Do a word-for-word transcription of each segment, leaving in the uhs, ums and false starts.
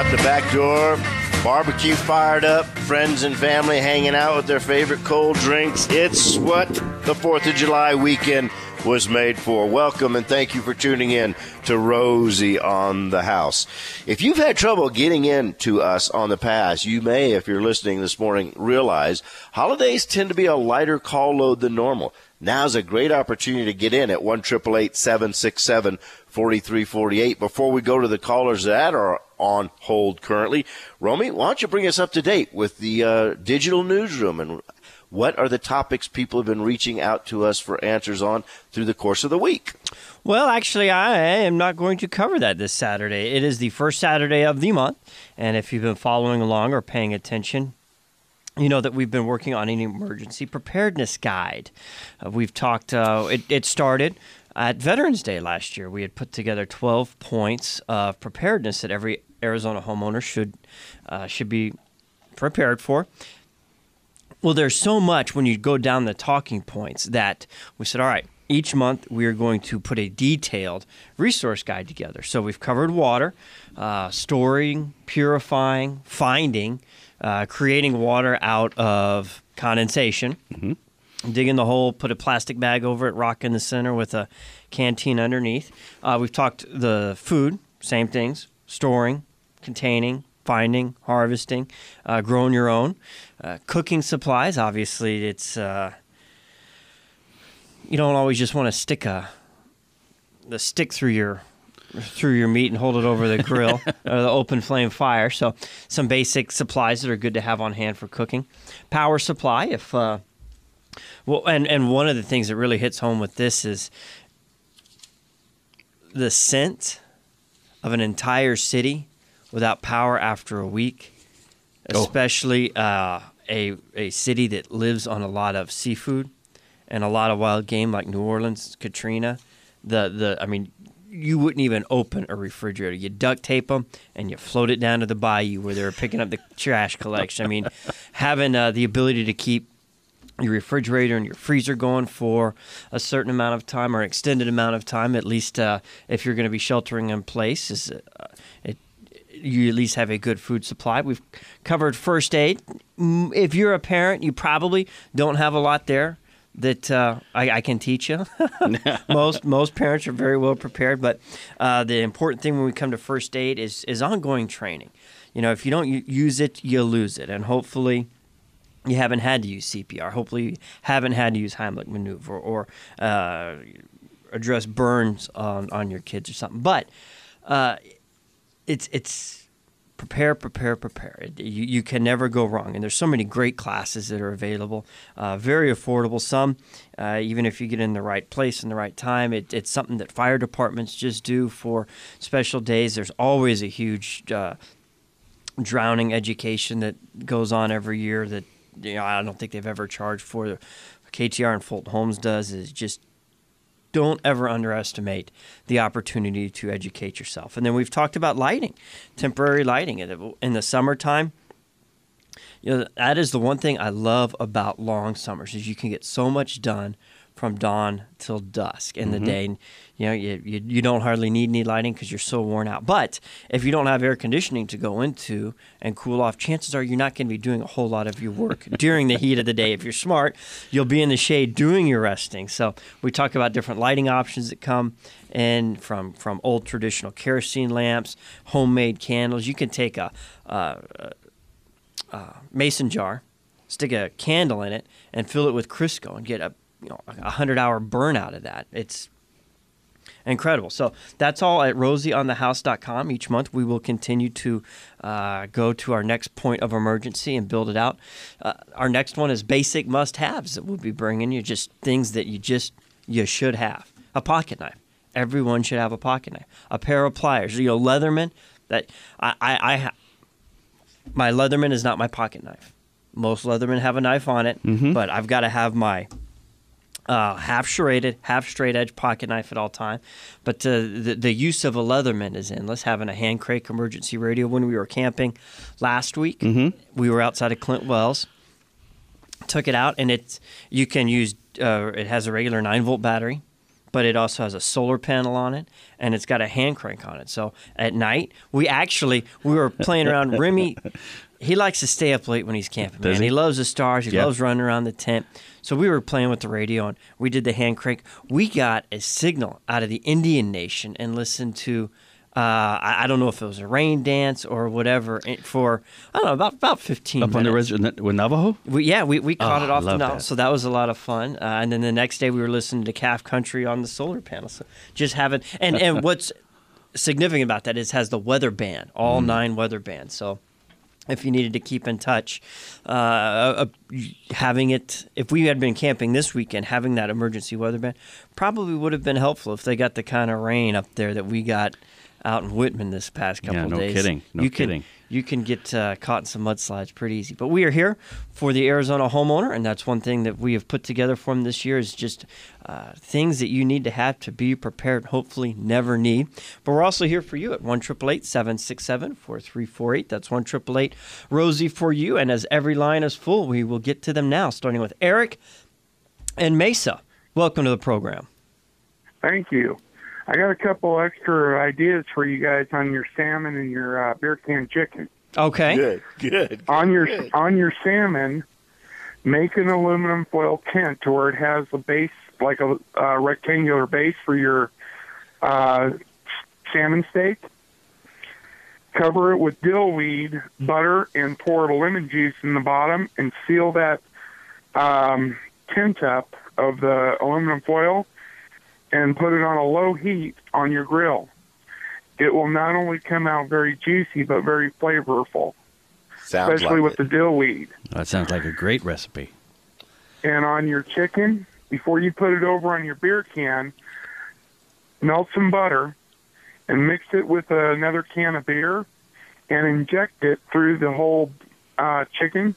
out the back door, barbecue fired up, friends and family hanging out with their favorite cold drinks. It's what the fourth of July weekend was made for. Welcome and thank you for tuning in to Rosie on the House. If you've had trouble getting in to us on the past, you may, if you're listening this morning, realize holidays tend to be a lighter call load than normal. Now's a great opportunity to get in at one eight eight eight, seven six seven, four three four eight. Before we go to the callers that are on hold currently, Romy, why don't you bring us up to date with the uh, digital newsroom and what are the topics people have been reaching out to us for answers on through the course of the week? Well, actually, I am not going to cover that this Saturday. It is the first Saturday of the month, and if you've been following along or paying attention, you know that we've been working on an emergency preparedness guide. Uh, we've talked, uh, it, it started at Veterans Day last year. We had put together twelve points of preparedness that every Arizona homeowner should uh, should be prepared for. Well, there's so much when you go down the talking points that we said, all right, each month we are going to put a detailed resource guide together. So we've covered water, uh, storing, purifying, finding, uh, creating water out of condensation, mm-hmm. digging the hole, put a plastic bag over it, rock in the center with a canteen underneath. Uh, we've talked the food, same things, storing, containing, finding, harvesting, uh, growing your own. Uh, cooking supplies, obviously, it's uh, you don't always just want to stick a the stick through your through your meat and hold it over the grill or the open flame fire. So some basic supplies that are good to have on hand for cooking. Power supply, if uh, well, and and one of the things that really hits home with this is the scent of an entire city without power after a week, especially uh, a a city that lives on a lot of seafood and a lot of wild game like New Orleans, Katrina. The the I mean, you wouldn't even open a refrigerator. You duct tape them and you float it down to the bayou where they're picking up the trash collection. I mean, having uh, the ability to keep your refrigerator and your freezer going for a certain amount of time or extended amount of time, at least uh, if you're going to be sheltering in place, is uh, it. You at least have a good food supply. We've covered first aid. If you're a parent, you probably don't have a lot there that uh, I, I can teach you. most most parents are very well prepared, but uh, the important thing when we come to first aid is is ongoing training. You know, if you don't use it, you lose it, and hopefully you haven't had to use C P R. Hopefully you haven't had to use Heimlich maneuver or uh, address burns on, on your kids or something. But uh, It's it's prepare, prepare, prepare. It, you, you can never go wrong. And there's so many great classes that are available, uh, very affordable. Some, uh, even if you get in the right place in the right time, it, it's something that fire departments just do for special days. There's always a huge uh, drowning education that goes on every year that you know I don't think they've ever charged for. K T R and Fulton Homes does is just don't ever underestimate the opportunity to educate yourself. And then we've talked about lighting, temporary lighting. In the summertime, you know, that is the one thing I love about long summers is you can get so much done from dawn till dusk in the mm-hmm. day. And, you know, you, you you don't hardly need any lighting because you're so worn out. But if you don't have air conditioning to go into and cool off, chances are you're not going to be doing a whole lot of your work during the heat of the day. If you're smart, you'll be in the shade doing your resting. So we talk about different lighting options that come in from, from old traditional kerosene lamps, homemade candles. You can take a, a, a mason jar, stick a candle in it, and fill it with Crisco and get a you know, a hundred-hour burn out of that. It's incredible. So that's all at rosie on the house dot com. Each month we will continue to uh, go to our next point of emergency and build it out. Uh, our next one is basic must-haves that we'll be bringing you, just things that you just you should have. A pocket knife. Everyone should have a pocket knife. A pair of pliers. You know, Leatherman. That I, I, I my Leatherman is not my pocket knife. Most Leathermen have a knife on it, mm-hmm. but I've got to have my Uh, half serrated, half straight edge pocket knife at all time. But uh, the, the use of a Leatherman is endless. Having a hand crank emergency radio when we were camping last week, mm-hmm. we were outside of Clint Wells, took it out, and it's you can use, uh, it has a regular nine volt battery. but it also has a solar panel on it, and it's got a hand crank on it. So at night, we actually, we were playing around. Remy, he likes to stay up late when he's camping, man. Does He? he? loves the stars. He Yep. loves running around the tent. So we were playing with the radio, and we did the hand crank. We got a signal out of the Indian Nation and listened to, uh, I, I don't know if it was a rain dance or whatever, eh, for, I don't know, about, about fifteen Up on the minutes. res- with Navajo? We, yeah, we, we caught Oh, it off I the love Nile, that. so that was a lot of fun. Uh, and then the next day we were listening to Calf Country on the solar panel. So just having and and what's significant about that is it has the weather band, all Mm. nine weather bands. So if you needed to keep in touch, uh, uh, having it, if we had been camping this weekend, having that emergency weather band probably would have been helpful if they got the kind of rain up there that we got out in Whitman this past couple Yeah, of no days. kidding. No you kidding. Can, you can get uh, caught in some mudslides pretty easy. But we are here for the Arizona homeowner, and that's one thing that we have put together for them this year is just uh, things that you need to have to be prepared, hopefully never need. But we're also here for you at one eight eight eight, seven six seven, four three four eight. That's one eight eight eight, Rosie for you. And as every line is full, we will get to them now, starting with Eric and Mesa. Welcome to the program. Thank you. I got a couple extra ideas for you guys on your salmon and your uh, beer can chicken. Okay. Good, good. On your good. on your salmon, make an aluminum foil tent to where it has a base, like a uh, rectangular base for your uh, salmon steak. Cover it with dill weed, butter, and pour lemon juice in the bottom, and seal that um, tent up of the aluminum foil, and put it on a low heat on your grill. It will not only come out very juicy, but very flavorful, Sounds especially like with it. the dill weed. That sounds like a great recipe. And on your chicken, before you put it over on your beer can, melt some butter and mix it with another can of beer and inject it through the whole uh, chicken.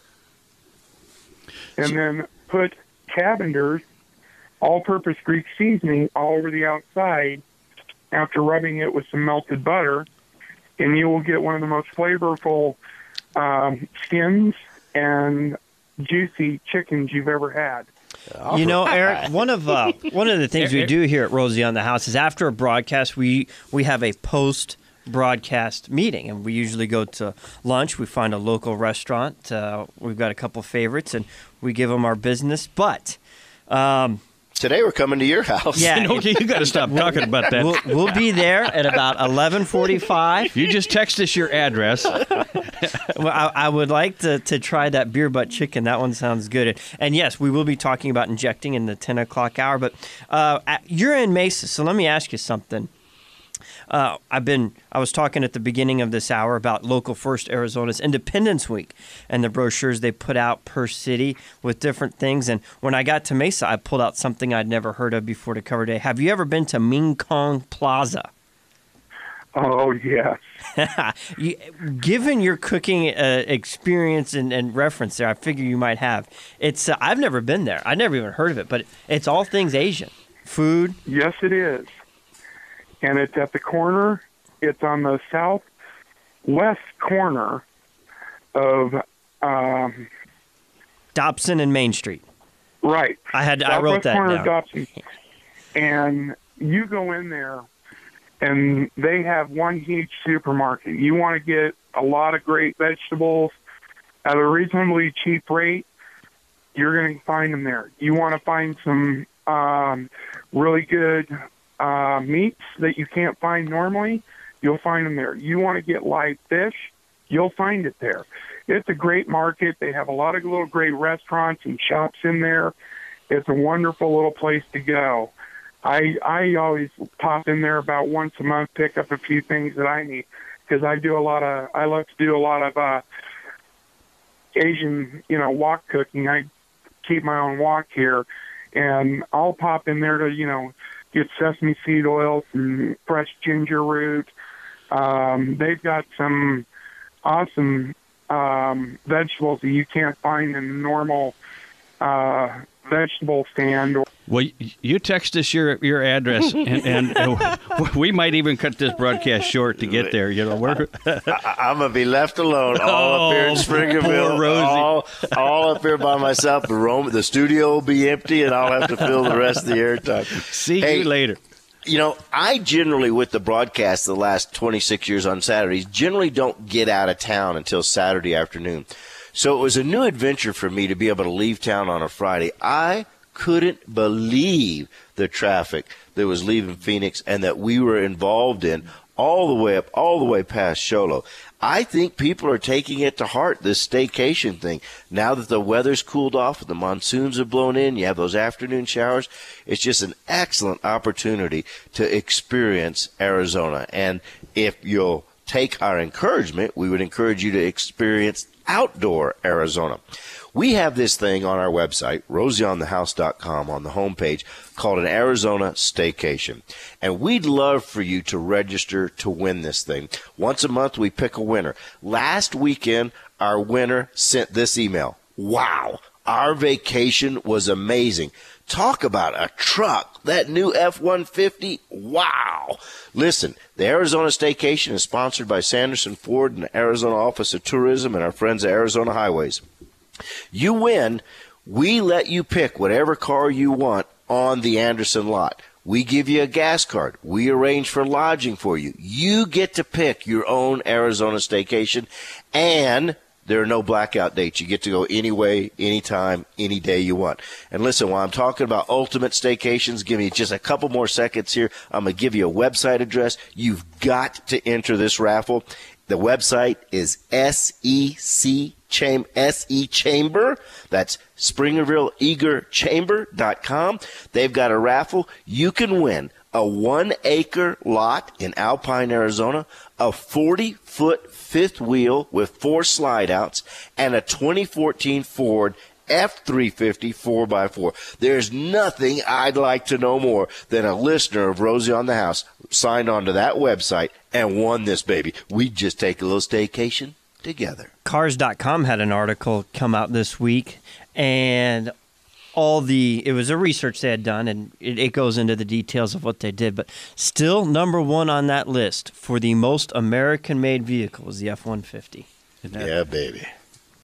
And then put Cavender's all-purpose Greek seasoning all over the outside after rubbing it with some melted butter, and you will get one of the most flavorful um, skins and juicy chickens you've ever had. You know, Eric, one of uh, one of the things we do here at Rosie on the House is after a broadcast, we we have a post broadcast meeting, and we usually go to lunch. We find a local restaurant. Uh, we've got a couple favorites, and we give them our business. But um, Today we're coming to your house. yeah, Okay, you got to stop talking about that. we'll, we'll be there at about eleven forty-five. You just text us your address. Well, I, I would like to, to try that beer butt chicken. That one sounds good. And yes, we will be talking about injecting in the ten o'clock hour. But uh, at- you're in Mesa, so let me ask you something. Uh, I've been. I was talking at the beginning of this hour about Local First Arizona's Independence Week and the brochures they put out per city with different things. And when I got to Mesa, I pulled out something I'd never heard of before to cover today. Have you ever been to Ming Kong Plaza? Oh, yes. you, given your cooking uh, experience and, and reference there, I figure you might have. It's uh, I've never been there. I never even heard of it, but it's all things Asian. Food. Yes, it is. And it's at the corner. It's on the southwest corner of, um, Dobson and Main Street. right. I had I wrote Southwest that corner down. of Dobson. And you go in there, and they have one huge supermarket. You want to get a lot of great vegetables at a reasonably cheap rate, you're going to find them there. You want to find some um, really good uh, meats that you can't find normally, you'll find them there. You want to get live fish, you'll find it there. It's a great market. They have a lot of little great restaurants and shops in there. It's a wonderful little place to go. I I always pop in there about once a month, pick up a few things that I need, because I do a lot of I love to do a lot of uh, Asian, you know, wok cooking. I keep my own wok here, and I'll pop in there to, you know, get sesame seed oil, some fresh ginger root. Um, they've got some awesome um, vegetables that you can't find in normal uh, vegetable stand. Or, Well, y- you text us your your address, and, and uh, we might even cut this broadcast short to get there. You know, we're I, I'm gonna be left alone, all up here in Oh, Springerville, poor Rosie. all, all up here by myself. The room, the studio will be empty, and I'll have to fill the rest of the airtime. see Hey, you later. You know, I generally, with the broadcast the last twenty-six years on Saturdays, generally don't get out of town until Saturday afternoon. So it was a new adventure for me to be able to leave town on a Friday. I couldn't believe the traffic that was leaving Phoenix and that we were involved in all the way up, all the way past Sholo. I think people are taking it to heart, this staycation thing. Now that the weather's cooled off and the monsoons have blown in, you have those afternoon showers. It's just an excellent opportunity to experience Arizona. And if you'll take our encouragement, we would encourage you to experience outdoor Arizona. We have this thing on our website, rosie on the house dot com, on the homepage, called an Arizona Staycation. And we'd love for you to register to win this thing. Once a month, we pick a winner. Last weekend, our winner sent this email. Wow, our vacation was amazing. Talk about a truck. That new F one fifty, wow. Listen, the Arizona Staycation is sponsored by Sanderson Ford and the Arizona Office of Tourism and our friends at Arizona Highways. You win, we let you pick whatever car you want on the Anderson lot. We give you a gas card. We arrange for lodging for you. You get to pick your own Arizona Staycation, and there are no blackout dates. You get to go any way, anytime, any day you want. And listen, while I'm talking about ultimate staycations, give me just a couple more seconds here. I'm going to give you a website address. You've got to enter this raffle. The website is S E C Cham- S E Chamber. That's Springerville Eager Chamber dot com. They've got a raffle. You can win a one-acre lot in Alpine, Arizona, a forty-foot fifth wheel with four slide-outs, and a twenty fourteen Ford F three fifty four by four. There's nothing I'd like to know more than a listener of Rosie on the House signed on to that website and won this baby. We'd just take a little staycation together. Cars dot com had an article come out this week, and all the it was a research they had done, and it, it goes into the details of what they did. But still, number one on that list for the most American-made vehicle is the F one fifty. Yeah, baby.